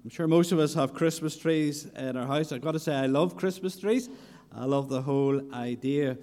I'm sure most of us have Christmas trees in our house. I've got to say, I love Christmas trees. I love the whole idea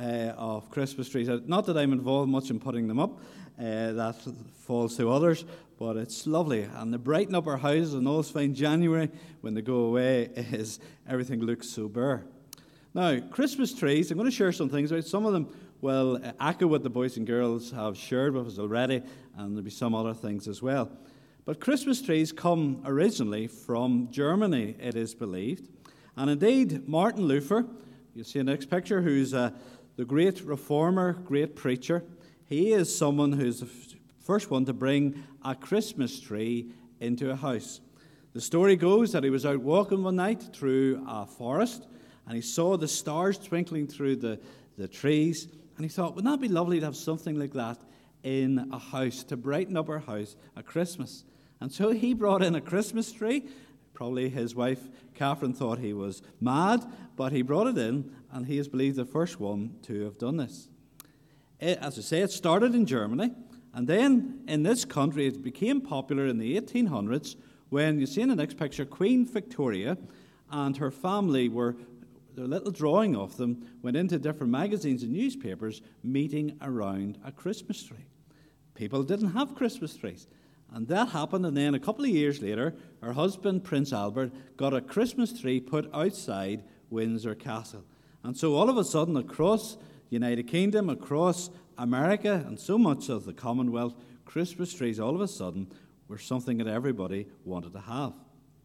of Christmas trees. Not that I'm involved much in putting them up. That falls to others. But it's lovely. And they brighten up our houses. And always find January, when they go away, is everything looks so bare. Now, Christmas trees, I'm going to share some things about. Some of them will echo what the boys and girls have shared with us already. And there'll be some other things as well. But Christmas trees come originally from Germany, it is believed. And indeed, Martin Luther, you see the next picture, who's the great reformer, great preacher. He is someone who's the first one to bring a Christmas tree into a house. The story goes that he was out walking one night through a forest, and he saw the stars twinkling through the trees, and he thought, wouldn't that be lovely to have something like that in a house, to brighten up our house at Christmas? And so he brought in a Christmas tree. Probably his wife, Catherine, thought he was mad, but he brought it in, and he is believed the first one to have done this. As I say, it started in Germany, and then in this country it became popular in the 1800s when, you see in the next picture, Queen Victoria and her family were, a little drawing of them, went into different magazines and newspapers meeting around a Christmas tree. People didn't have Christmas trees. And that happened, and then a couple of years later, her husband, Prince Albert, got a Christmas tree put outside Windsor Castle. And so all of a sudden, across the United Kingdom, across America, and so much of the Commonwealth, Christmas trees all of a sudden were something that everybody wanted to have.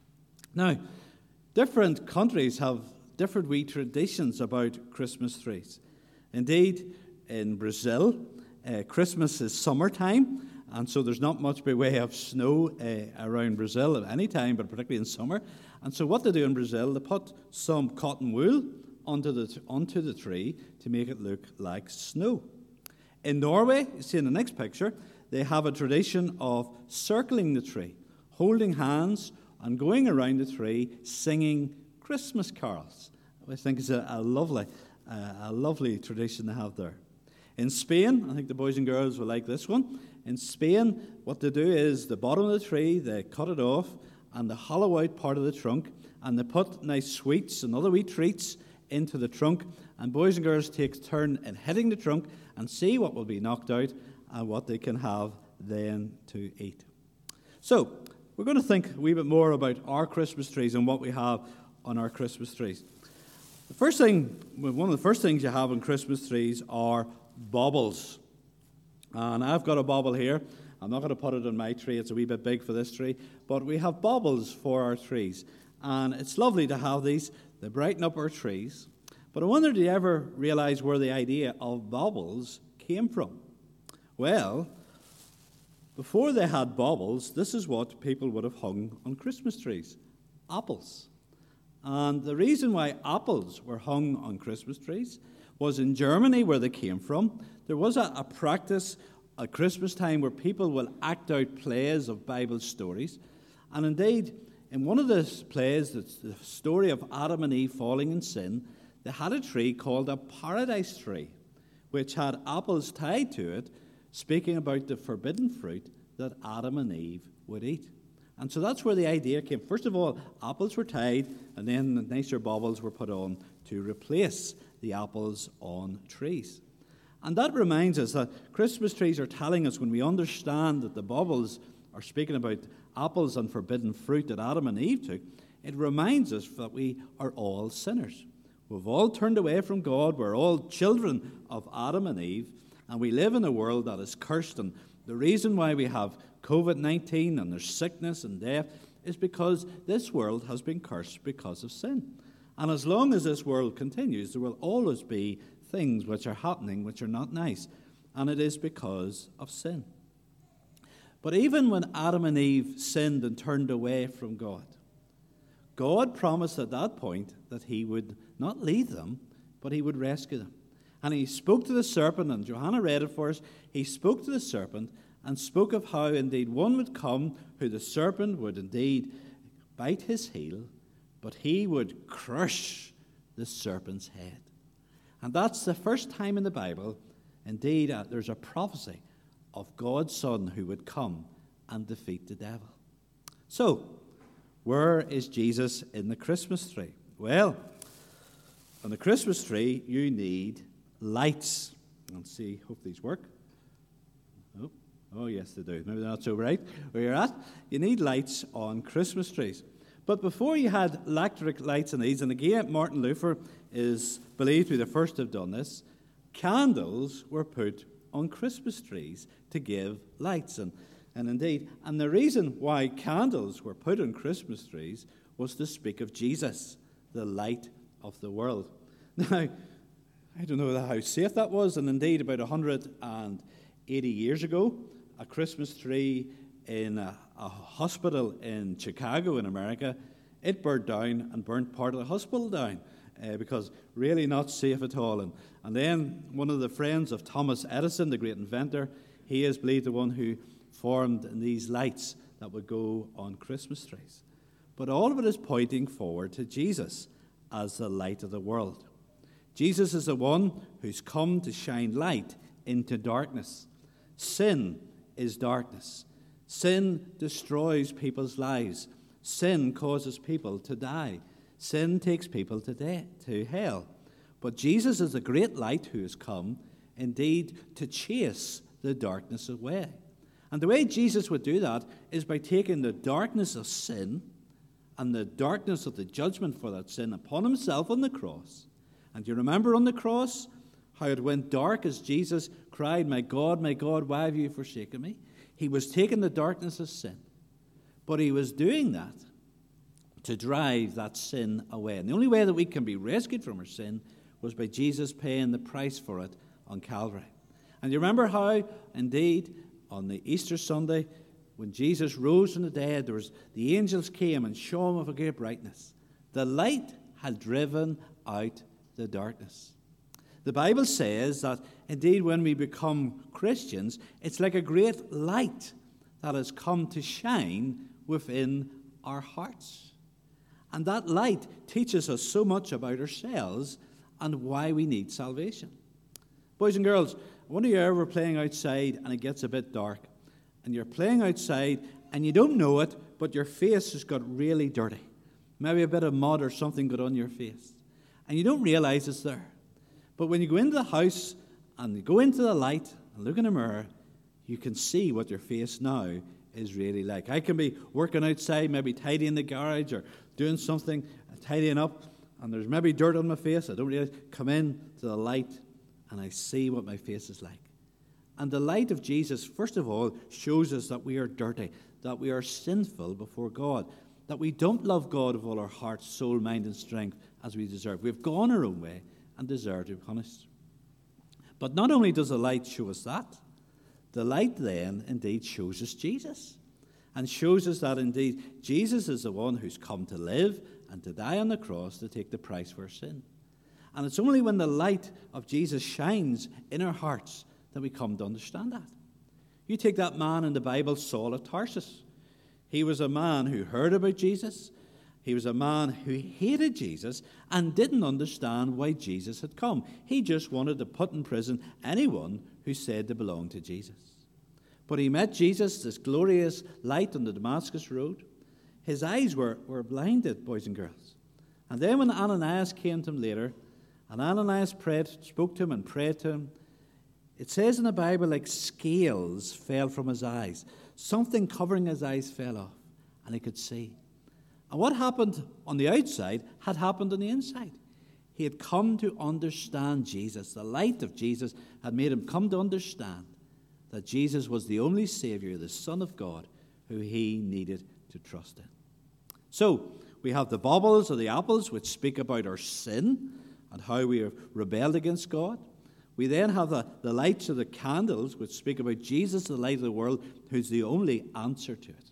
Now, different countries have different wee traditions about Christmas trees. Indeed, in Brazil, Christmas is summertime. And so there's not much by way of snow around Brazil at any time, but particularly in summer. And so what they do in Brazil, they put some cotton wool onto the tree to make it look like snow. In Norway, you see in the next picture, they have a tradition of circling the tree, holding hands, and going around the tree singing Christmas carols. I think it's a lovely tradition to have there. In Spain, I think the boys and girls will like this one. In Spain, what they do is the bottom of the tree, they cut it off, and they hollow out part of the trunk, and they put nice sweets and other wee treats into the trunk, and boys and girls take turn in hitting the trunk and see what will be knocked out and what they can have then to eat. So, we're going to think a wee bit more about our Christmas trees and what we have on our Christmas trees. One of the first things you have on Christmas trees are baubles. And I've got a bauble here. I'm not going to put it on my tree. It's a wee bit big for this tree. But we have baubles for our trees. And it's lovely to have these. They brighten up our trees. But I wonder, do you ever realize where the idea of baubles came from? Well, before they had baubles, this is what people would have hung on Christmas trees. Apples. And the reason why apples were hung on Christmas trees was in Germany, where they came from. There was a practice at Christmas time where people will act out plays of Bible stories. And indeed, in one of the plays, the story of Adam and Eve falling in sin, they had a tree called a paradise tree, which had apples tied to it, speaking about the forbidden fruit that Adam and Eve would eat. And so that's where the idea came. First of all, apples were tied, and then the nicer baubles were put on to replace the apples on trees. And that reminds us that Christmas trees are telling us, when we understand that the baubles are speaking about apples and forbidden fruit that Adam and Eve took, it reminds us that we are all sinners. We've all turned away from God. We're all children of Adam and Eve, and we live in a world that is cursed. And the reason why we have COVID-19 and there's sickness and death is because this world has been cursed because of sin. And as long as this world continues, there will always be things which are happening which are not nice. And it is because of sin. But even when Adam and Eve sinned and turned away from God, God promised at that point that he would not leave them, but he would rescue them. And he spoke to the serpent, and Johanna read it for us. He spoke to the serpent and spoke of how indeed one would come who the serpent would indeed bite his heel, but he would crush the serpent's head. And that's the first time in the Bible, indeed, there's a prophecy of God's Son who would come and defeat the devil. So, Where is Jesus in the Christmas tree? Well, on the Christmas tree, you need lights. Let's see, hope these work. Oh, yes, they do. Maybe they're not so bright where you're at. You need lights on Christmas trees. But before you had electric lights on these, and again, Martin Luther is believed to be the first to have done this, candles were put on Christmas trees to give lights. And indeed, and the reason why candles were put on Christmas trees was to speak of Jesus, the light of the world. Now, I don't know how safe that was, and indeed, about 180 years ago, a Christmas tree in a hospital in Chicago in America, it burned down and burnt part of the hospital down because really not safe at all. And then one of the friends of Thomas Edison, the great inventor, he is believed the one who formed these lights that would go on Christmas trees. But all of it is pointing forward to Jesus as the light of the world. Jesus is the one who's come to shine light into darkness. Sin is darkness. Sin destroys people's lives. Sin causes people to die. Sin takes people to hell. But Jesus is the great light who has come, indeed, to chase the darkness away. And the way Jesus would do that is by taking the darkness of sin and the darkness of the judgment for that sin upon himself on the cross. And you remember on the cross how it went dark as Jesus cried, my God, why have you forsaken me?" He was taking the darkness of sin. But he was doing that to drive that sin away. And the only way that we can be rescued from our sin was by Jesus paying the price for it on Calvary. And you remember how, indeed, on the Easter Sunday, when Jesus rose from the dead, the angels came and shone with a great brightness. The light had driven out the darkness. The Bible says that, indeed, when we become Christians, it's like a great light that has come to shine within our hearts. And that light teaches us so much about ourselves and why we need salvation. Boys and girls, I wonder if you're ever playing outside and it gets a bit dark. And you're playing outside and you don't know it, but your face has got really dirty. Maybe a bit of mud or something got on your face. And you don't realize it's there. But when you go into the house and you go into the light and look in the mirror, you can see what your face now is really like. I can be working outside, maybe tidying the garage or doing something, tidying up, and there's maybe dirt on my face. I don't realize. Come in to the light and I see what my face is like. And the light of Jesus, first of all, shows us that we are dirty, that we are sinful before God, that we don't love God with all our heart, soul, mind, and strength as we deserve. We've gone our own way and deserve to be punished. But not only does the light show us that, the light then indeed shows us Jesus and shows us that indeed Jesus is the one who's come to live and to die on the cross to take the price for our sin. And it's only when the light of Jesus shines in our hearts that we come to understand that. You take that man in the Bible, Saul of Tarsus. He was a man who heard about Jesus. He was a man who hated Jesus and didn't understand why Jesus had come. He just wanted to put in prison anyone who said they belonged to Jesus. But he met Jesus, this glorious light on the Damascus road. His eyes were blinded, boys and girls. And then when Ananias came to him later, and Ananias spoke to him and prayed to him, it says in the Bible like scales fell from his eyes. Something covering his eyes fell off, and he could see. And what happened on the outside had happened on the inside. He had come to understand Jesus. The light of Jesus had made him come to understand that Jesus was the only Savior, the Son of God, who he needed to trust in. So, we have the baubles or the apples, which speak about our sin and how we have rebelled against God. We then have the lights of the candles, which speak about Jesus, the light of the world, who's the only answer to it.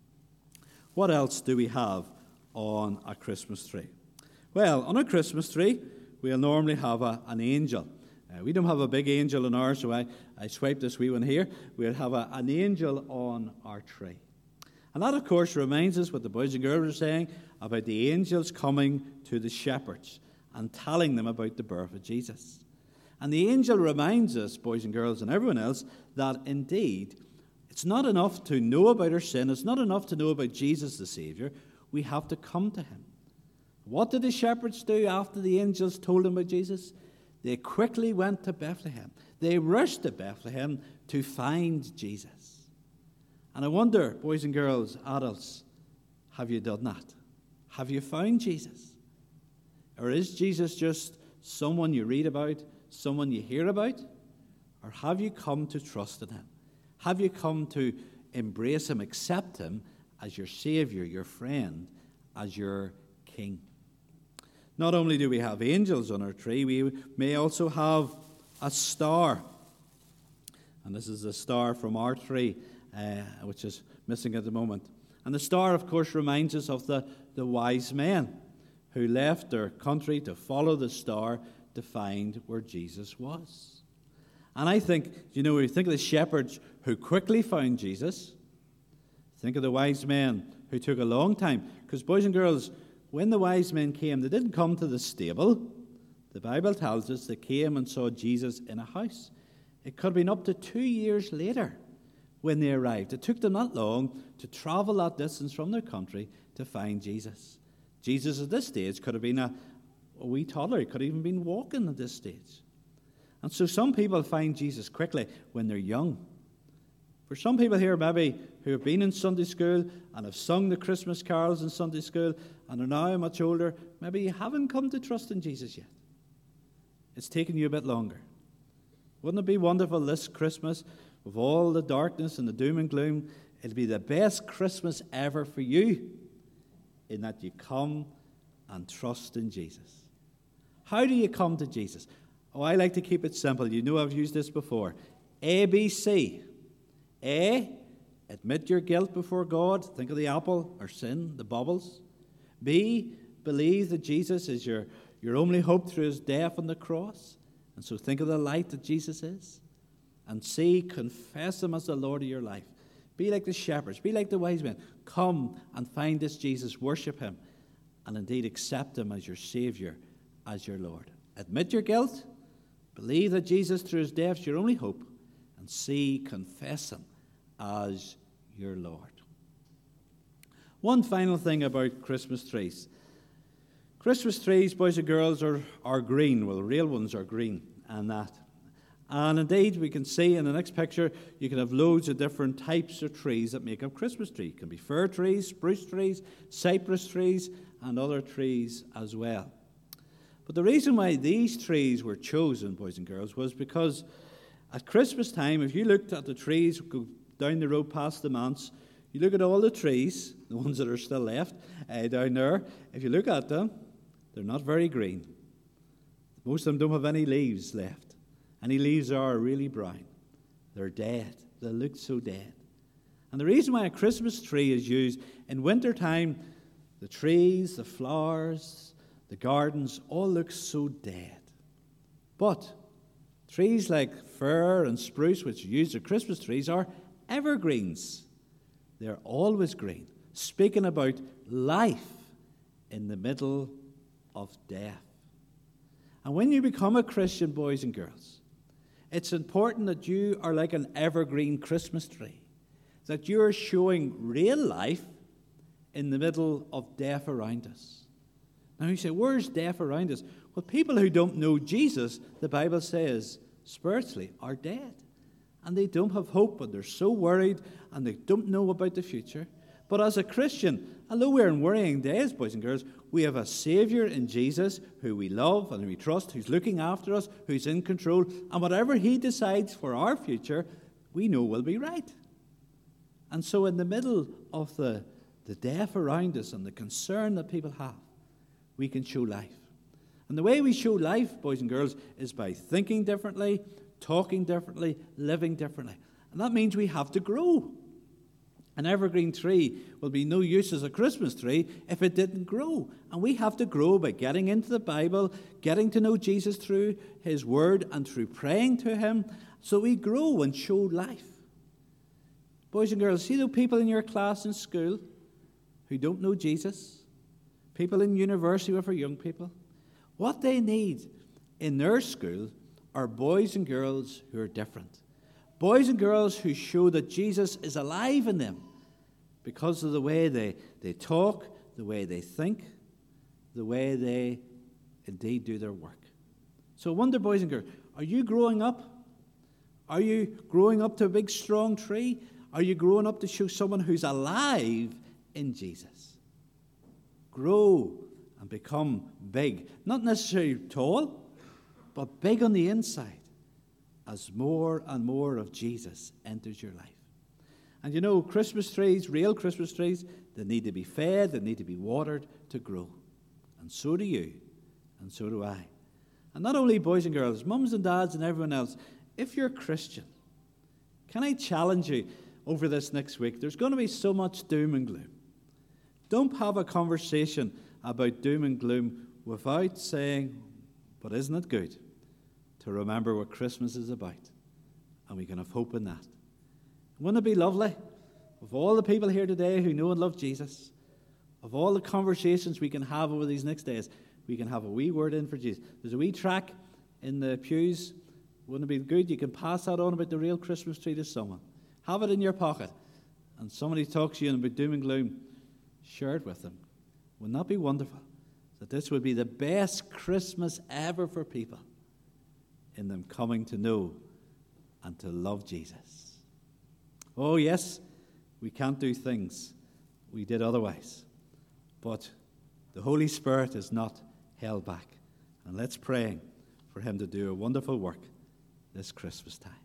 What else do we have on a Christmas tree? Well, on a Christmas tree, we'll normally have an angel. We don't have a big angel on ours, so I swiped this wee one here. We'll have an angel on our tree. And that, of course, reminds us what the boys and girls are saying about the angels coming to the shepherds and telling them about the birth of Jesus. And the angel reminds us, boys and girls and everyone else, that indeed it's not enough to know about our sin. It's not enough to know about Jesus the Savior. we have to come to him. What did the shepherds do after the angels told them about Jesus? They quickly went to Bethlehem. They rushed to Bethlehem to find Jesus. And I wonder, boys and girls, adults, have you done that? Have you found Jesus? Or is Jesus just someone you read about, someone you hear about? Or have you come to trust in him? Have you come to embrace him, accept him as your Savior, your friend, as your King? Not only do we have angels on our tree, we may also have a star. And this is a star from our tree, which is missing at the moment. And the star, of course, reminds us of the wise men who left their country to follow the star to find where Jesus was. And I think, when you think of the shepherds who quickly found Jesus, think of the wise men who took a long time. Because, boys and girls, when the wise men came, they didn't come to the stable. The Bible tells us they came and saw Jesus in a house. It could have been up to 2 years later when they arrived. It took them that long to travel that distance from their country to find Jesus. Jesus at this stage could have been a wee toddler. He could have even been walking at this stage. And so some people find Jesus quickly when they're young. For some people here maybe who have been in Sunday school and have sung the Christmas carols in Sunday school and are now much older, maybe you haven't come to trust in Jesus yet. It's taken you a bit longer. Wouldn't it be wonderful this Christmas, with all the darkness and the doom and gloom, it'll be the best Christmas ever for you in that you come and trust in Jesus. How do you come to Jesus? Oh, I like to keep it simple. You know I've used this before. ABC. A, admit your guilt before God. Think of the apple or sin, the bubbles. B, believe that Jesus is your only hope through his death on the cross. And so think of the light that Jesus is. And C, confess him as the Lord of your life. Be like the shepherds. Be like the wise men. Come and find this Jesus. Worship him. And indeed accept him as your Savior, as your Lord. Admit your guilt. Believe that Jesus through his death is your only hope. And C, confess him as your Lord. One final thing about Christmas trees. Christmas trees, boys and girls, are green. Well, real ones are green and that. And indeed, we can see in the next picture, you can have loads of different types of trees that make up Christmas tree. It can be fir trees, spruce trees, cypress trees, and other trees as well. But the reason why these trees were chosen, boys and girls, was because at Christmas time, if you looked at the trees, go down the road past the manse, you look at all the trees, the ones that are still left down there, if you look at them, they're not very green. Most of them don't have any leaves left. Any leaves are really brown. They're dead. They look so dead. And the reason why a Christmas tree is used in wintertime, the trees, the flowers, the gardens all look so dead. But trees like fir and spruce, which are used as Christmas trees, are evergreens. They're always green, speaking about life in the middle of death. And when you become a Christian, boys and girls, it's important that you are like an evergreen Christmas tree, that you're showing real life in the middle of death around us. Now you say, where's death around us? Well, people who don't know Jesus, the Bible says, spiritually, are dead. And they don't have hope, and they're so worried, and they don't know about the future. But as a Christian, although we're in worrying days, boys and girls, we have a Savior in Jesus who we love and who we trust, who's looking after us, who's in control, and whatever he decides for our future, we know will be right. And so in the middle of the death around us and the concern that people have, we can show life. And the way we show life, boys and girls, is by thinking differently, talking differently, living differently. And that means we have to grow. An evergreen tree will be no use as a Christmas tree if it didn't grow. And we have to grow by getting into the Bible, getting to know Jesus through his word and through praying to him, so we grow and show life. Boys and girls, see the people in your class in school who don't know Jesus, people in university with our young people, what they need in their school are boys and girls who are different. Boys and girls who show that Jesus is alive in them because of the way they talk, the way they think, the way they indeed do their work. So I wonder, boys and girls, are you growing up? Are you growing up to a big, strong tree? Are you growing up to show someone who's alive in Jesus? Grow and become big. Not necessarily tall, but big on the inside as more and more of Jesus enters your life. And you know, Christmas trees, real Christmas trees, they need to be fed, they need to be watered to grow. And so do you, and so do I. And not only boys and girls, mums and dads and everyone else, if you're a Christian, can I challenge you over this next week? There's going to be so much doom and gloom. Don't have a conversation about doom and gloom without saying, but isn't it good to remember what Christmas is about? And we can have hope in that. Wouldn't it be lovely of all the people here today who know and love Jesus, of all the conversations we can have over these next days, we can have a wee word in for Jesus. There's a wee track in the pews. Wouldn't it be good? You can pass that on about the real Christmas tree to someone. Have it in your pocket. And somebody talks to you about doom and gloom, share it with them. Wouldn't that be wonderful? That this would be the best Christmas ever for people in them coming to know and to love Jesus. Oh, yes, we can't do things we did otherwise. But the Holy Spirit is not held back. And let's pray for him to do a wonderful work this Christmas time.